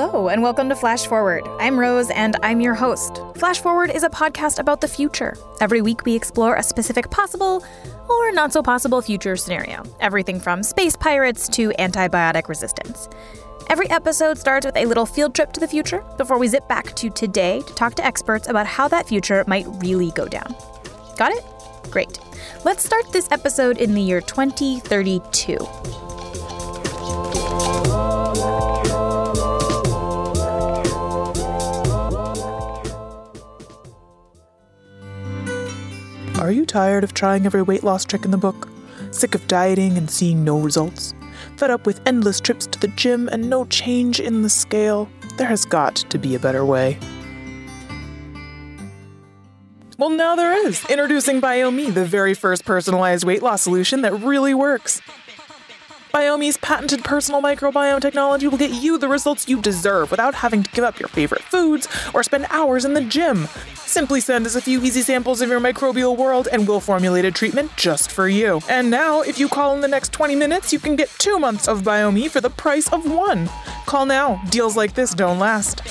Hello, and welcome to Flash Forward. I'm Rose, and I'm your host. Flash Forward is a podcast about the future. Every week we explore a specific possible or not so possible future scenario. Everything from space pirates to antibiotic resistance. Every episode starts with a little field trip to the future before we zip back to today to talk to experts about how that future might really go down. Got it? Great. Let's start this episode in the year 2032. Are you tired of trying every weight loss trick in the book? Sick of dieting and seeing no results? Fed up with endless trips to the gym and no change in the scale? There has got to be a better way. Well, now there is. Introducing BioMe, the very first personalized weight loss solution that really works. BioMe's patented personal microbiome technology will get you the results you deserve without having to give up your favorite foods or spend hours in the gym. Simply send us a few easy samples of your microbial world and we'll formulate a treatment just for you. And now, if you call in the next 20 minutes, you can get 2 months of BioMe for the price of 1. Call now. Deals like this don't last.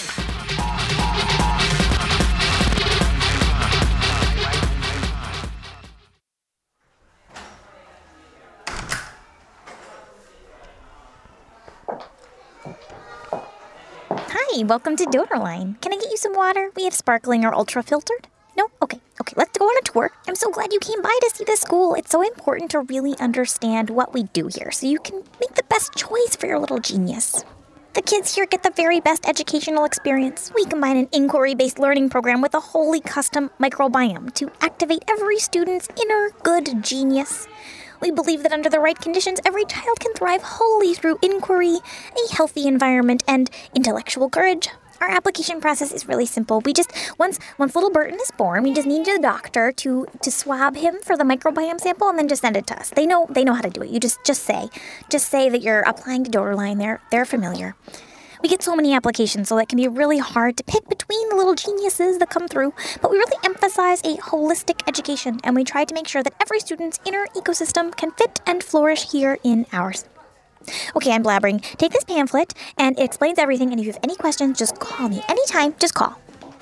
Hi, welcome to Doderline. Can I get you some water? We have sparkling or ultra filtered. No? Okay, let's go on a tour. I'm so glad you came by to see the school. It's so important to really understand what we do here so you can make the best choice for your little genius. The kids here get the very best educational experience. We combine an inquiry-based learning program with a wholly custom microbiome to activate every student's inner good genius. We believe that under the right conditions, every child can thrive wholly through inquiry, a healthy environment, and intellectual courage. Our application process is really simple. We just, once little Burton is born, we just need a doctor to swab him for the microbiome sample and then just send it to us. They know how to do it. You just say that you're applying to Doderline. They're familiar. We get so many applications, so that can be really hard to pick between the little geniuses that come through. But we really emphasize a holistic education, and we try to make sure that every student's inner ecosystem can fit and flourish here in ours. Okay, I'm blabbering. Take this pamphlet, and it explains everything, and if you have any questions, just call me. Anytime, just call.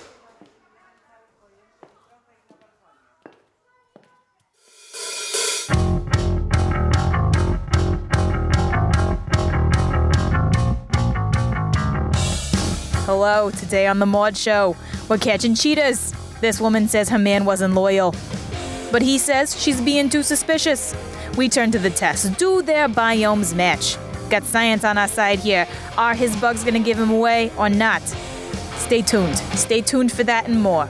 Hello, today on The Maude Show, we're catching cheetahs. This woman says her man wasn't loyal, but he says she's being too suspicious. We turn to the test. Do their biomes match? Got science on our side here. Are his bugs gonna give him away or not? Stay tuned. Stay tuned for that and more.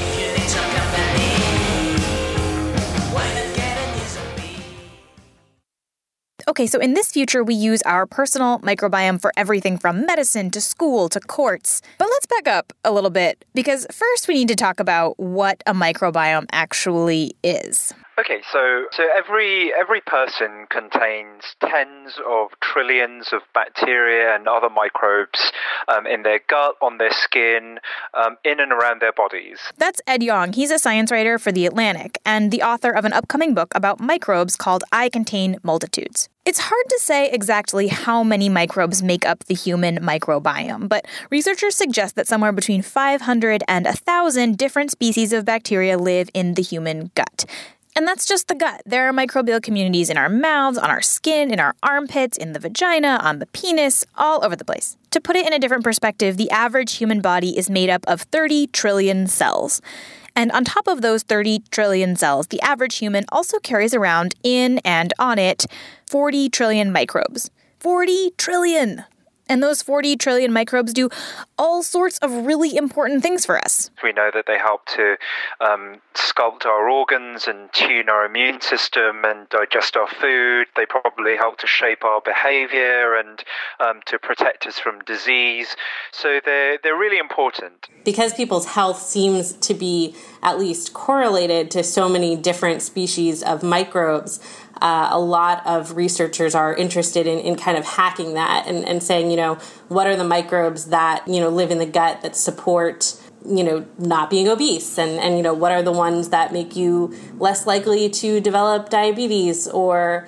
Okay, so in this future, we use our personal microbiome for everything from medicine to school to courts. But let's back up a little bit, because first we need to talk about what a microbiome actually is. Okay, so every person contains tens of trillions of bacteria and other microbes in their gut, on their skin, in and around their bodies. That's Ed Yong. He's a science writer for The Atlantic and the author of an upcoming book about microbes called I Contain Multitudes. It's hard to say exactly how many microbes make up the human microbiome, but researchers suggest that somewhere between 500 and 1,000 different species of bacteria live in the human gut. And that's just the gut. There are microbial communities in our mouths, on our skin, in our armpits, in the vagina, on the penis, all over the place. To put it in a different perspective, the average human body is made up of 30 trillion cells. And on top of those 30 trillion cells, the average human also carries around in and on it 40 trillion microbes. 40 trillion! And those 40 trillion microbes do all sorts of really important things for us. We know that they help to sculpt our organs and tune our immune system and digest our food. They probably help to shape our behavior and to protect us from disease. So they're really important. Because people's health seems to be at least correlated to so many different species of microbes, a lot of researchers are interested in kind of hacking that and saying, what are the microbes that, live in the gut that support, not being obese? And what are the ones that make you less likely to develop diabetes or,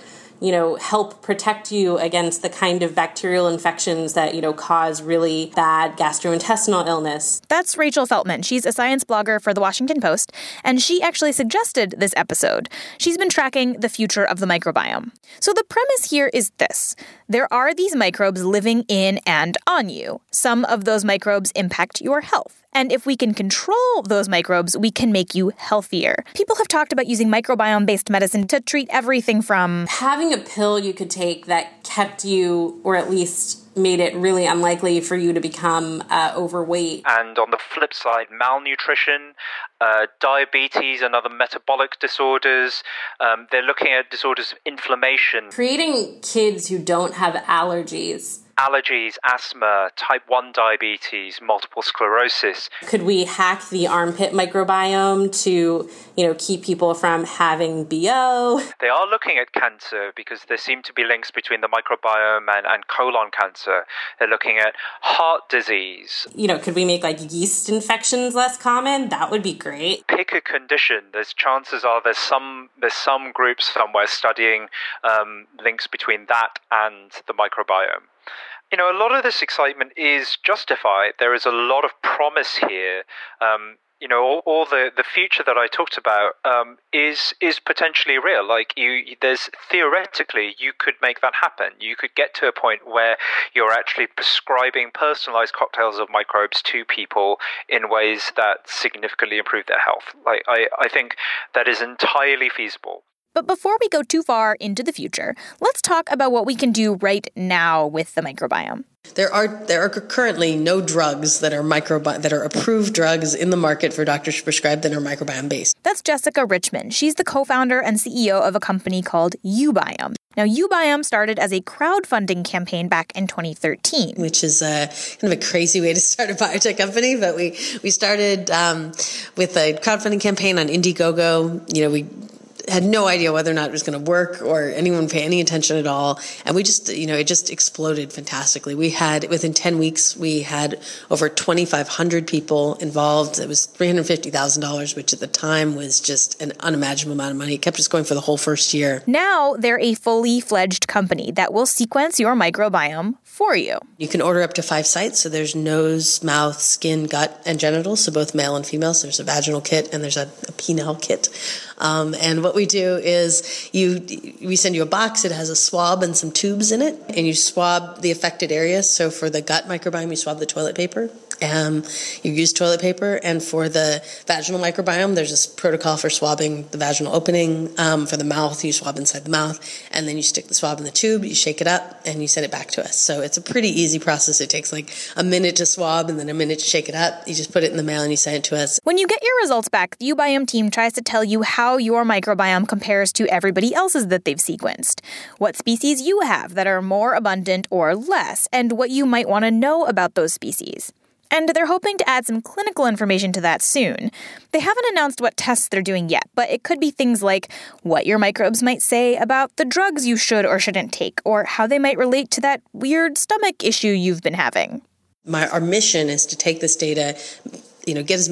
help protect you against the kind of bacterial infections that, cause really bad gastrointestinal illness. That's Rachel Feltman. She's a science blogger for The Washington Post, and she actually suggested this episode. She's been tracking the future of the microbiome. So the premise here is this. There are these microbes living in and on you. Some of those microbes impact your health. And if we can control those microbes, we can make you healthier. People have talked about using microbiome-based medicine to treat everything from having a pill you could take that kept you, or at least made it really unlikely for you to become overweight. And on the flip side, malnutrition, diabetes and other metabolic disorders. They're looking at disorders of inflammation. Creating kids who don't have allergies. Allergies, asthma, type 1 diabetes, multiple sclerosis. Could we hack the armpit microbiome to, keep people from having BO? They are looking at cancer because there seem to be links between the microbiome and colon cancer. They're looking at heart disease. Could we make yeast infections less common? That would be great. Pick a condition. There's chances are there's some groups somewhere studying links between that and the microbiome. A lot of this excitement is justified. There is a lot of promise here. All the future that I talked about is potentially real. There's theoretically you could make that happen. You could get to a point where you're actually prescribing personalized cocktails of microbes to people in ways that significantly improve their health. I think that is entirely feasible. But before we go too far into the future, let's talk about what we can do right now with the microbiome. There are currently no drugs that are approved drugs in the market for doctors to prescribe that are microbiome based. That's Jessica Richmond. She's the co-founder and CEO of a company called Ubiome. Now, Ubiome started as a crowdfunding campaign back in 2013. Which is kind of a crazy way to start a biotech company, but we started with a crowdfunding campaign on Indiegogo. We had no idea whether or not it was going to work or anyone pay any attention at all. And we just, it just exploded fantastically. Within 10 weeks, we had over 2,500 people involved. It was $350,000, which at the time was just an unimaginable amount of money. It kept us going for the whole first year. Now they're a fully fledged company that will sequence your microbiome for you. You can order up to 5 sites. So there's nose, mouth, skin, gut, and genitals. So both male and female. So there's a vaginal kit and there's a penile kit. And what we do is we send you a box. It has a swab and some tubes in it, and you swab the affected areas. So for the gut microbiome, you swab the toilet paper. You use toilet paper, and for the vaginal microbiome, there's this protocol for swabbing the vaginal opening. For the mouth, you swab inside the mouth, and then you stick the swab in the tube, you shake it up, and you send it back to us. So it's a pretty easy process. It takes a minute to swab and then a minute to shake it up. You just put it in the mail and you send it to us. When you get your results back, the Ubiome team tries to tell you how your microbiome compares to everybody else's that they've sequenced, what species you have that are more abundant or less, and what you might want to know about those species. And they're hoping to add some clinical information to that soon. They haven't announced what tests they're doing yet, but it could be things like what your microbes might say about the drugs you should or shouldn't take, or how they might relate to that weird stomach issue you've been having. Our mission is to take this data, get as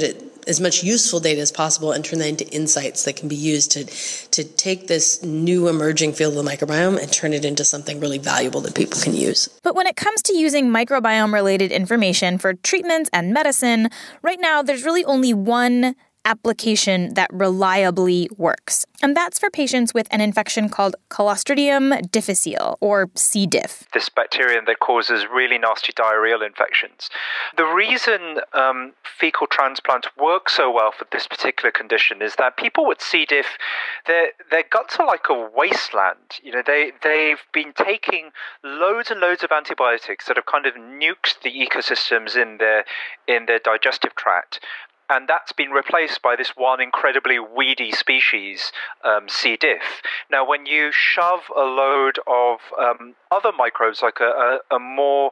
much useful data as possible and turn that into insights that can be used to take this new emerging field of the microbiome and turn it into something really valuable that people can use. But when it comes to using microbiome-related information for treatments and medicine, right now there's really only one application that reliably works. And that's for patients with an infection called Clostridium difficile, or C. diff. This bacterium that causes really nasty diarrheal infections. The reason fecal transplant works so well for this particular condition is that people with C. diff, their guts are like a wasteland. They've been taking loads and loads of antibiotics that have kind of nuked the ecosystems in their digestive tract. And that's been replaced by this one incredibly weedy species, C. diff. Now, when you shove a load of other microbes, like a more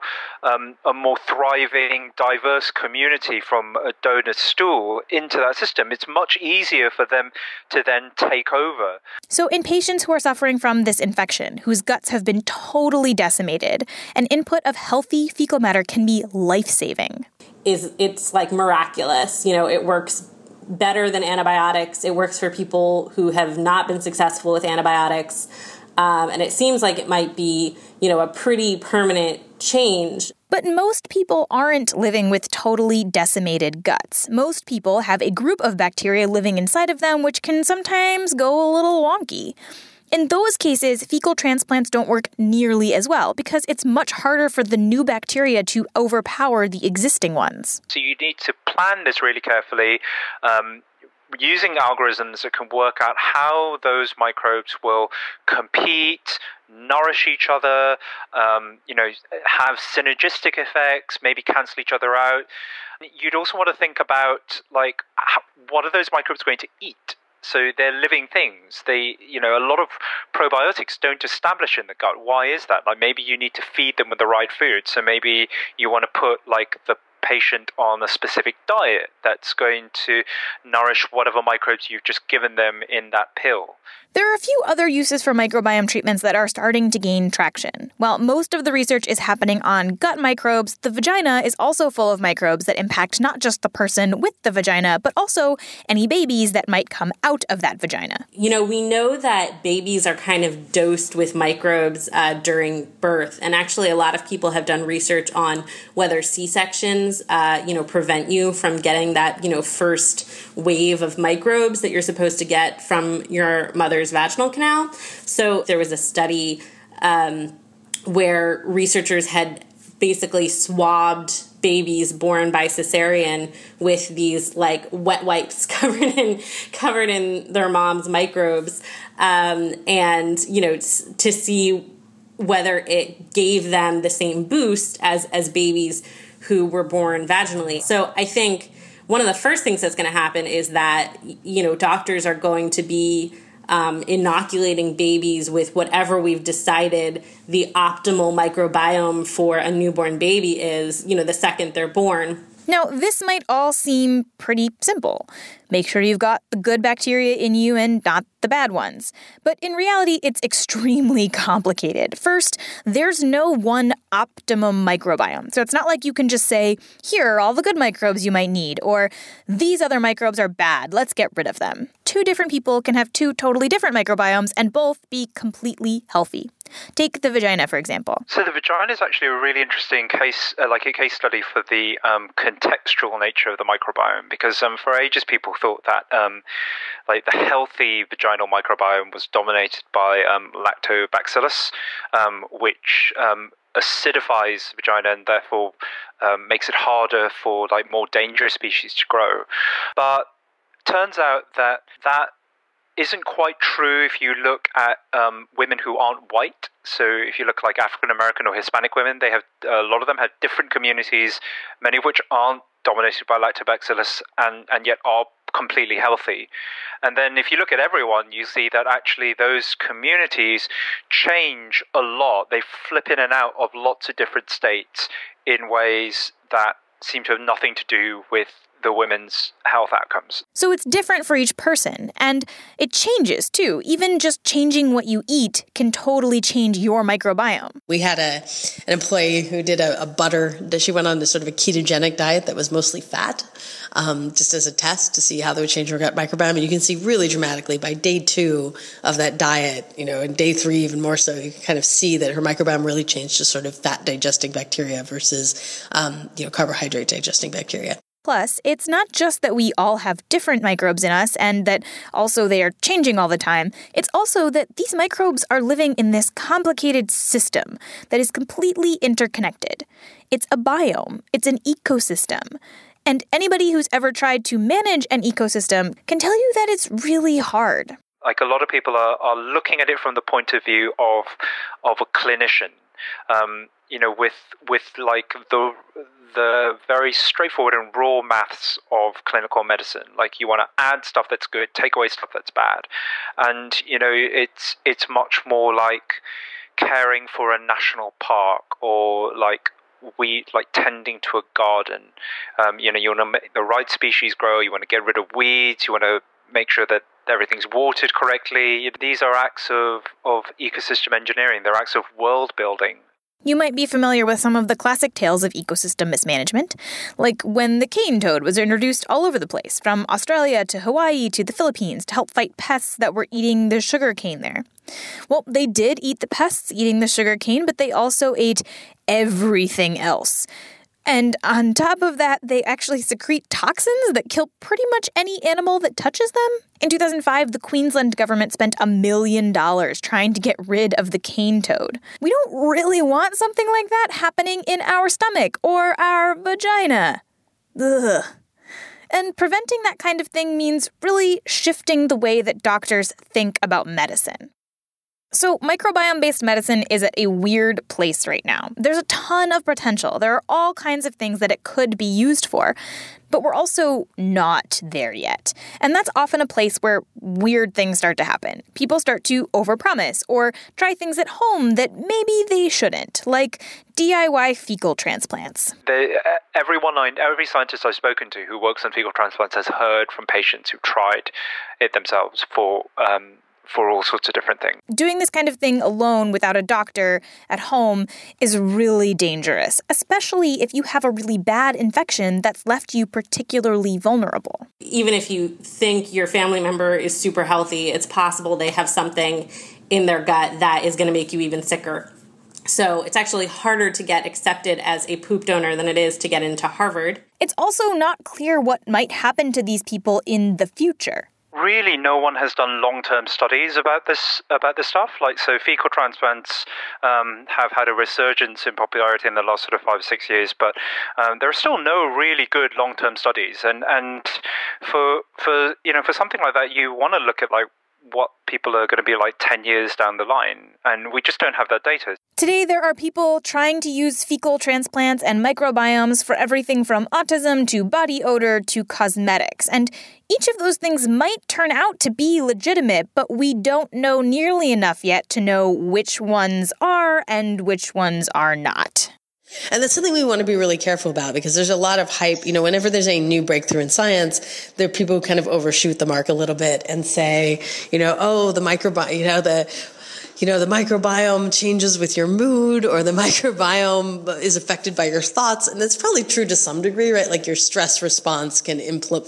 thriving, diverse community from a donor stool into that system, it's much easier for them to then take over. So in patients who are suffering from this infection, whose guts have been totally decimated, an input of healthy fecal matter can be life-saving. It's like miraculous. It works better than antibiotics. It works for people who have not been successful with antibiotics. And it seems like it might be, a pretty permanent change. But most people aren't living with totally decimated guts. Most people have a group of bacteria living inside of them, which can sometimes go a little wonky. In those cases, fecal transplants don't work nearly as well because it's much harder for the new bacteria to overpower the existing ones. So you need to plan this really carefully, using algorithms that can work out how those microbes will compete, nourish each other, have synergistic effects, maybe cancel each other out. You'd also want to think about, what are those microbes going to eat? So they're living things. A lot of probiotics don't establish in the gut. Why is that? Maybe you need to feed them with the right food. So maybe you want to put the patient on a specific diet that's going to nourish whatever microbes you've just given them in that pill. There are a few other uses for microbiome treatments that are starting to gain traction. While most of the research is happening on gut microbes, the vagina is also full of microbes that impact not just the person with the vagina, but also any babies that might come out of that vagina. We know that babies are kind of dosed with microbes during birth. And actually, a lot of people have done research on whether C-sections, prevent you from getting that, first wave of microbes that you're supposed to get from your mother's vaginal canal. So there was a study where researchers had basically swabbed babies born by cesarean with these wet wipes covered in their mom's microbes, and to see whether it gave them the same boost as babies who were born vaginally. So I think one of the first things that's going to happen is that doctors are going to be inoculating babies with whatever we've decided the optimal microbiome for a newborn baby is, the second they're born. Now, this might all seem pretty simple. Make sure you've got the good bacteria in you and not the bad ones. But in reality, it's extremely complicated. First, there's no one optimum microbiome. So it's not like you can just say, here are all the good microbes you might need, or these other microbes are bad, let's get rid of them. Two different people can have two totally different microbiomes and both be completely healthy. Take the vagina, for example. So the vagina is actually a really interesting case, a case study for the contextual nature of the microbiome, because for ages people thought that the healthy vaginal microbiome was dominated by lactobacillus, which acidifies the vagina and therefore makes it harder for more dangerous species to grow. But turns out that isn't quite true if you look at women who aren't white. So if you look like African American or Hispanic women, they have a lot of them have different communities, many of which aren't dominated by lactobacillus and yet are completely healthy. And then if you look at everyone, you see that actually those communities change a lot. They flip in and out of lots of different states in ways that seem to have nothing to do with the women's health outcomes. So it's different for each person, and it changes too. Even just changing what you eat can totally change your microbiome. We had an employee who did a butter, she went on to sort of a ketogenic diet that was mostly fat, just as a test to see how they would change her gut microbiome. And you can see really dramatically by day 2 of that diet, and day 3 even more so, you can kind of see that her microbiome really changed to sort of fat digesting bacteria versus, carbohydrate digesting bacteria. Plus, it's not just that we all have different microbes in us and that also they are changing all the time. It's also that these microbes are living in this complicated system that is completely interconnected. It's a biome. It's an ecosystem. And anybody who's ever tried to manage an ecosystem can tell you that it's really hard. A lot of people are looking at it from the point of view of a clinician. With the very straightforward and raw maths of clinical medicine. You want to add stuff that's good, take away stuff that's bad. And, it's much more like caring for a national park or tending to a garden. You want to make the right species grow, you want to get rid of weeds, you want to make sure that everything's watered correctly. These are acts of ecosystem engineering. They're acts of world building. You might be familiar with some of the classic tales of ecosystem mismanagement, like when the cane toad was introduced all over the place, from Australia to Hawaii to the Philippines, to help fight pests that were eating the sugar cane there. Well, they did eat the pests eating the sugar cane, but they also ate everything else. And on top of that, they actually secrete toxins that kill pretty much any animal that touches them. In 2005, the Queensland government spent $1 million trying to get rid of the cane toad. We don't really want something like that happening in our stomach or our vagina. Ugh. And preventing that kind of thing means really shifting the way that doctors think about medicine. So microbiome-based medicine is at a weird place right now. There's a ton of potential. There are all kinds of things that it could be used for, but we're also not there yet. And that's often a place where weird things start to happen. People start to overpromise or try things at home that maybe they shouldn't, like DIY fecal transplants. Every scientist I've spoken to who works on fecal transplants has heard from patients who tried it themselves for all sorts of different things. Doing this kind of thing alone without a doctor at home is really dangerous, especially if you have a really bad infection that's left you particularly vulnerable. Even if you think your family member is super healthy, it's possible they have something in their gut that is going to make you even sicker. So it's actually harder to get accepted as a poop donor than it is to get into Harvard. It's also not clear what might happen to these people in the future. Really, no one has done long-term studies about this stuff. So fecal transplants have had a resurgence in popularity in the last sort of 5 or 6 years, but there are still no really good long-term studies. And for something like that, you want to look at what people are going to be like 10 years down the line, and we just don't have that data. Today, there are people trying to use fecal transplants and microbiomes for everything from autism to body odor to cosmetics, and each of those things might turn out to be legitimate, but we don't know nearly enough yet to know which ones are and which ones are not. And that's something we want to be really careful about, because there's a lot of hype. Whenever there's a new breakthrough in science, there are people who kind of overshoot the mark a little bit and say, the microbiome, the microbiome changes with your mood, or the microbiome is affected by your thoughts. And that's probably true to some degree, right? Like your stress response can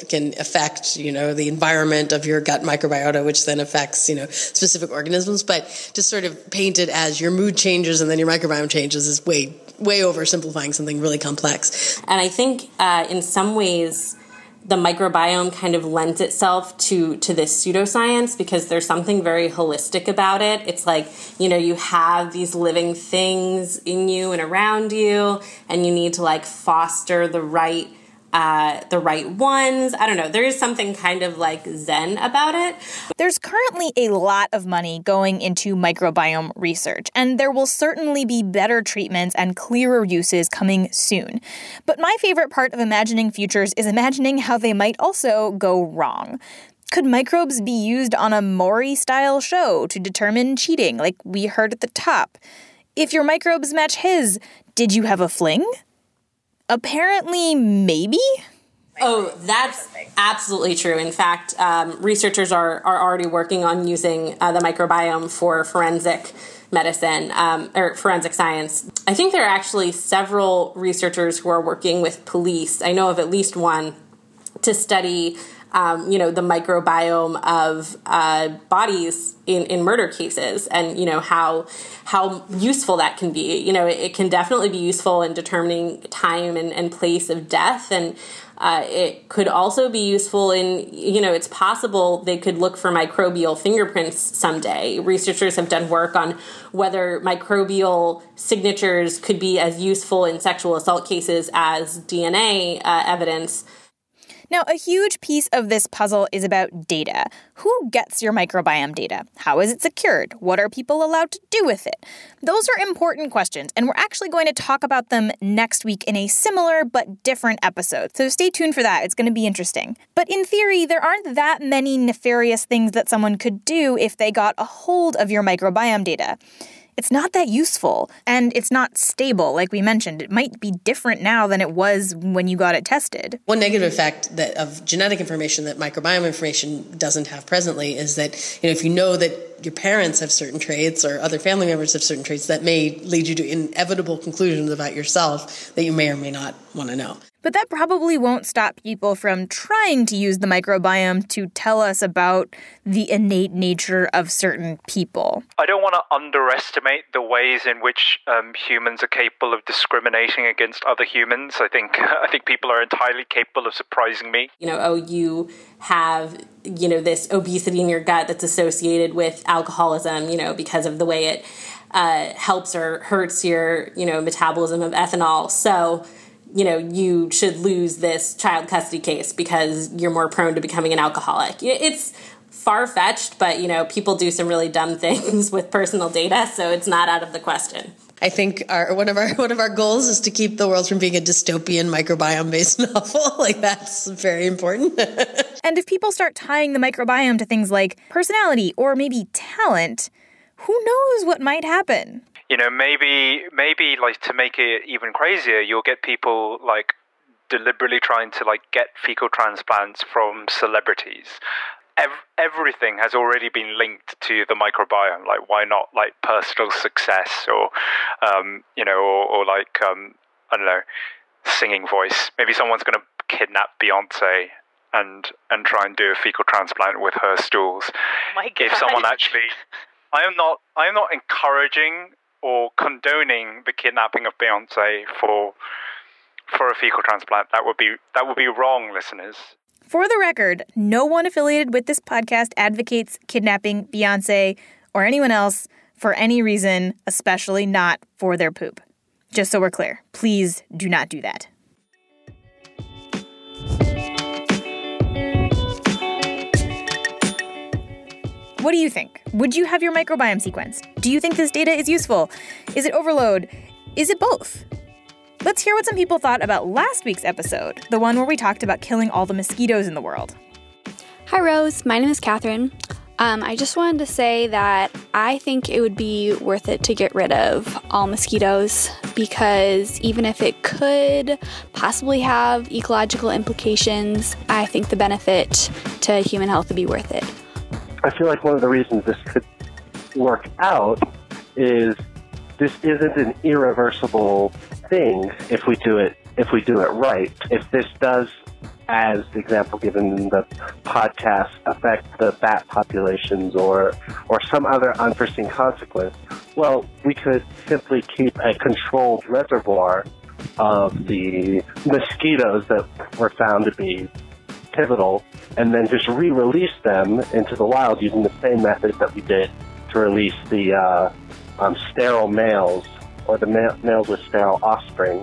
affect, the environment of your gut microbiota, which then affects, specific organisms. But to sort of paint it as your mood changes and then your microbiome changes is way oversimplifying something really complex. And I think in some ways, the microbiome kind of lends itself to this pseudoscience, because there's something very holistic about it. It's like, you have these living things in you and around you, and you need to foster the right ones. I don't know. There is something kind of Zen about it. There's currently a lot of money going into microbiome research, and there will certainly be better treatments and clearer uses coming soon. But my favorite part of imagining futures is imagining how they might also go wrong. Could microbes be used on a Maury-style show to determine cheating, like we heard at the top? If your microbes match his, did you have a fling? Apparently, maybe? Oh, that's absolutely true. In fact, researchers are already working on using the microbiome for forensic medicine or forensic science. I think there are actually several researchers who are working with police. I know of at least one to study the microbiome of bodies in murder cases, and how useful that can be. It can definitely be useful in determining time and place of death, and it could also be useful in, it's possible they could look for microbial fingerprints someday. Researchers have done work on whether microbial signatures could be as useful in sexual assault cases as DNA evidence. Now, a huge piece of this puzzle is about data. Who gets your microbiome data? How is it secured? What are people allowed to do with it? Those are important questions, and we're actually going to talk about them next week in a similar but different episode. So stay tuned for that. It's going to be interesting. But in theory, there aren't that many nefarious things that someone could do if they got a hold of your microbiome data. It's not that useful, and it's not stable, like we mentioned. It might be different now than it was when you got it tested. One negative effect of genetic information that microbiome information doesn't have presently is that, if you know that your parents have certain traits or other family members have certain traits that may lead you to inevitable conclusions about yourself that you may or may not want to know. But that probably won't stop people from trying to use the microbiome to tell us about the innate nature of certain people. I don't want to underestimate the ways in which humans are capable of discriminating against other humans. I think people are entirely capable of surprising me. You have, this obesity in your gut that's associated with alcoholism, because of the way it helps or hurts your, metabolism of ethanol. So, you should lose this child custody case because you're more prone to becoming an alcoholic. It's far-fetched, but, people do some really dumb things with personal data, so it's not out of the question. I think one of our goals is to keep the world from being a dystopian microbiome-based novel. That's very important. And if people start tying the microbiome to things like personality or maybe talent, who knows what might happen? Maybe like to make it even crazier, you'll get people like deliberately trying to like get fecal transplants from celebrities. Everything has already been linked to the microbiome. Like, why not like personal success or, or like, I don't know, singing voice. Maybe someone's going to kidnap Beyonce and try and do a fecal transplant with her stools. Oh my God. If someone actually, I am not encouraging or condoning the kidnapping of Beyonce for a fecal transplant. That would be wrong, listeners. For the record, no one affiliated with this podcast advocates kidnapping Beyonce or anyone else for any reason, especially not for their poop. Just so we're clear, please do not do that. What do you think? Would you have your microbiome sequenced? Do you think this data is useful? Is it overload? Is it both? Let's hear what some people thought about last week's episode, the one where we talked about killing all the mosquitoes in the world. Hi, Rose. My name is Catherine. I just wanted to say that I think it would be worth it to get rid of all mosquitoes because even if it could possibly have ecological implications, I think the benefit to human health would be worth it. I feel like one of the reasons this could work out is this isn't an irreversible thing if we do it right. If this does, as the example given in the podcast, affect the bat populations or some other unforeseen consequence, well, we could simply keep a controlled reservoir of the mosquitoes that were found to be pivotal and then just re-release them into the wild using the same method that we did to release the sterile males or the males with sterile offspring.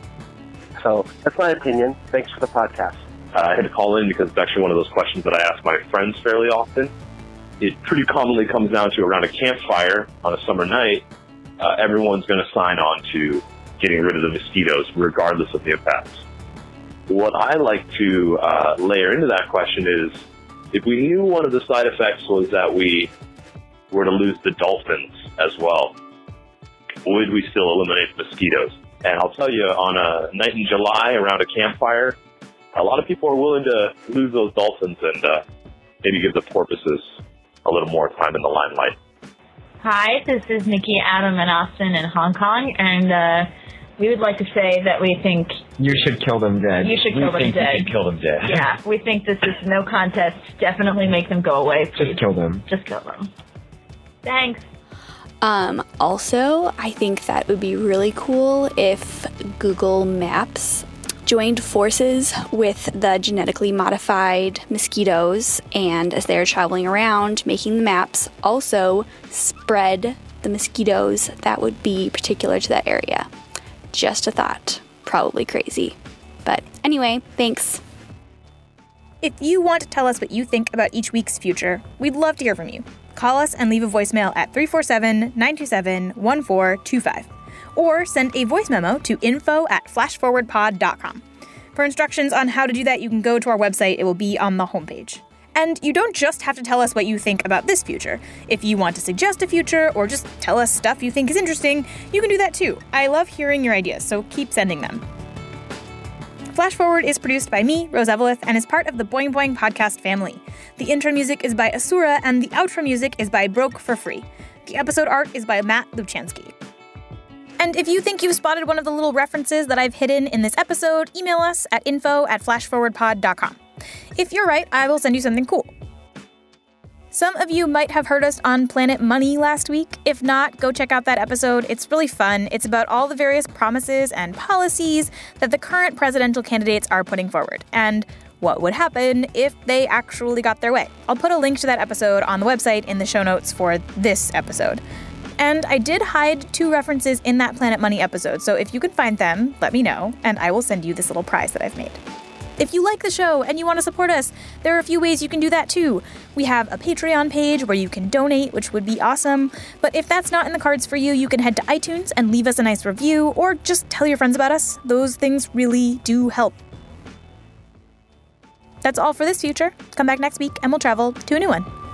So that's my opinion. Thanks for the podcast. I had to call in because it's actually one of those questions that I ask my friends fairly often. It pretty commonly comes down to around a campfire on a summer night, everyone's going to sign on to getting rid of the mosquitoes regardless of the impacts. What I like to layer into that question is, if we knew one of the side effects was that we were to lose the dolphins as well, would we still eliminate mosquitoes? And I'll tell you, on a night in July around a campfire, a lot of people are willing to lose those dolphins and maybe give the porpoises a little more time in the limelight. Hi, this is Nikki, Adam, and Austin in Hong Kong, and we would like to say that we think you should kill them dead. You should kill them dead. You should kill them dead. Yeah, we think this is no contest. Definitely make them go away, please. Just kill them. Just kill them. Thanks. Also, I think that would be really cool if Google Maps joined forces with the genetically modified mosquitoes, and as they're traveling around making the maps, also spread the mosquitoes that would be particular to that area. Just a thought. Probably crazy. But anyway, thanks. If you want to tell us what you think about each week's future, we'd love to hear from you. Call us and leave a voicemail at 347-927-1425. Or send a voice memo to info@flashforwardpod.com. For instructions on how to do that, you can go to our website. It will be on the homepage. And you don't just have to tell us what you think about this future. If you want to suggest a future or just tell us stuff you think is interesting, you can do that too. I love hearing your ideas, so keep sending them. Flash Forward is produced by me, Rose Eveleth, and is part of the Boing Boing podcast family. The intro music is by Asura, and the outro music is by Broke for Free. The episode art is by Matt Lubchansky. And if you think you've spotted one of the little references that I've hidden in this episode, email us at info@flashforwardpod.com. If you're right, I will send you something cool. Some of you might have heard us on Planet Money last week. If not, go check out that episode. It's really fun. It's about all the various promises and policies that the current presidential candidates are putting forward, and what would happen if they actually got their way. I'll put a link to that episode on the website in the show notes for this episode. And I did hide 2 references in that Planet Money episode, so if you can find them, let me know, and I will send you this little prize that I've made. If you like the show and you want to support us, there are a few ways you can do that too. We have a Patreon page where you can donate, which would be awesome. But if that's not in the cards for you, you can head to iTunes and leave us a nice review, or just tell your friends about us. Those things really do help. That's all for this future. Come back next week and we'll travel to a new one.